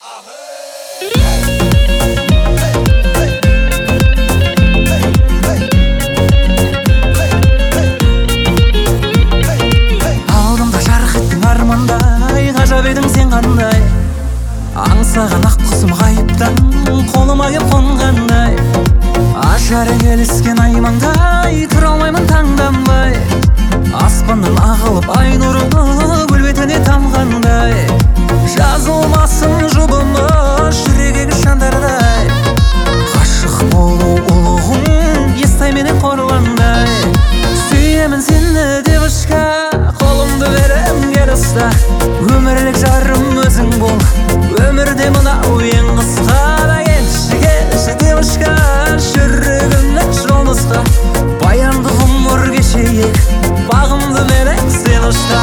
Алдымда жарық еттің армандай, ғажап едің сен қандай. Аңсаған ақ құсым ғайыптан қолыма кеп қонғандай. Ажары келіскен аймаңдай, тұра алмаймын таңданбай. Аспаннан ағылып ай нұры гүл бетіне тамғандай. Жазылмасын жұбымыз жүрегі шандардай. Ғашық болу ұлығым, естай менен қорландай. Сүйемін сені девушка, қолымды берем кел ұста. Өмірлік жарым өзің бол, өмірде мынау ең қысқа. Да келші келші девушка, жүрегімнің жол нұсқа. Баянды ғұмыр кешейік, бағымды менен сен ұста.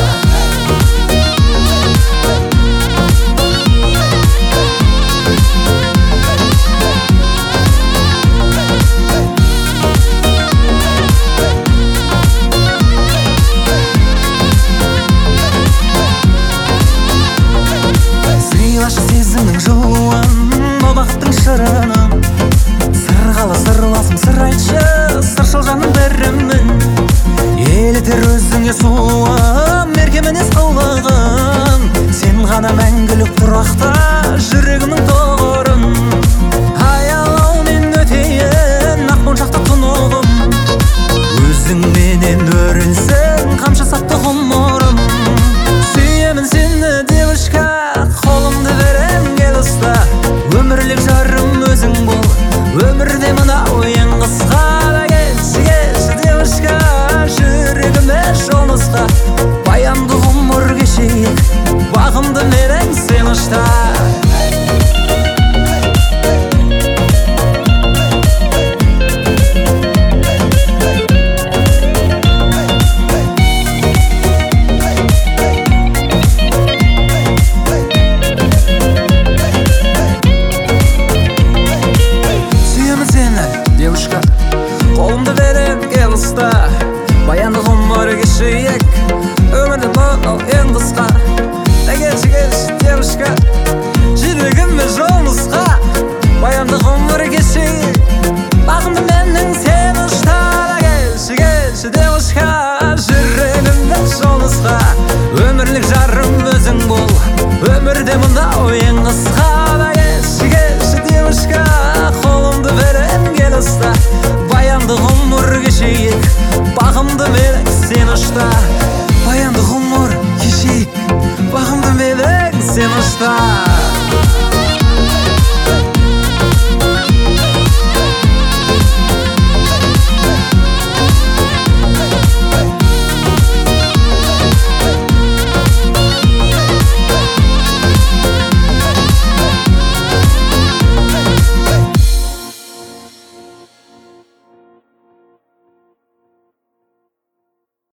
Сезімнің жылуын, о бақыттың шырынын. Сырғалы сырласым сыр айтшы, сыршыл жанның бірімін. Елітер өзіңе сұлуым, мерке мінез қылығын. Сен ғана мәңгілік тұрақта, жүрегімнің тоғырын. Аялаумен өтейін, ақ моншақты тұнығым. Өзіңменен өрілсін, қамшы сатты ғұмырым. Сүйемін сені девушка, қолымды берем кел ұста. Өмірлік жарым өзің бол, өмірде мынау ең қысқа. Да келші келші девушка, жүрегіме жол нұсқа. Баянды ғұмыр кешейік, бағымды менен сен ұста. Қолымды берем кел ұста, баянды ғұмыр кешейік, өмірде мынау ең қысқа. Да келші келші девушка, жүрегіме жол нұсқа. Баянды ғұмыр кешейік, бағымды менен сен ұста. Да келші келші девушка, жүрегіме жол нұсқа. Өмірлік жарым өзің бол, өмірде мынау ең қысқа. Да келші келші девушка, қолымды берем кел ұста. Баянды ғұмыр кешейік, бағымды менен сен ұста. Баянды ғұмыр кешейік, бағымды менен сен ұста.